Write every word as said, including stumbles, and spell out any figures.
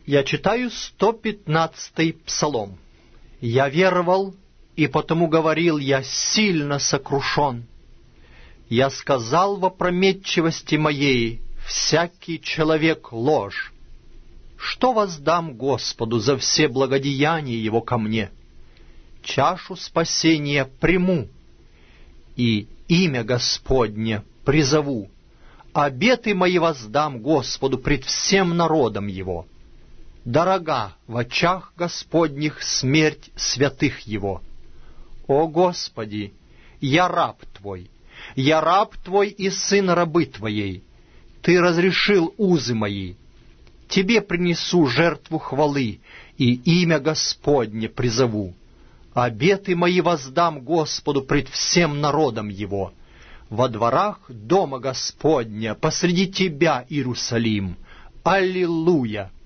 Я читаю сто пятнадцатый псалом. «Я веровал, и потому говорил, я сильно сокрушен. Я сказал в опрометчивости моей, всякий человек ложь. Что воздам Господу за все благодеяния Его ко мне? Чашу спасения приму, и имя Господне призову. Обеты мои воздам Господу пред всем народом Его. Дорога в очах Господних смерть святых Его. О Господи, я раб Твой, я раб Твой и сын рабы Твоей. Ты разрешил узы мои. Тебе принесу жертву хвалы, и имя Господне призову. Обеты мои воздам Господу пред всем народом Его. Во дворах дома Господня, посреди Тебя, Иерусалим. Аллилуйя!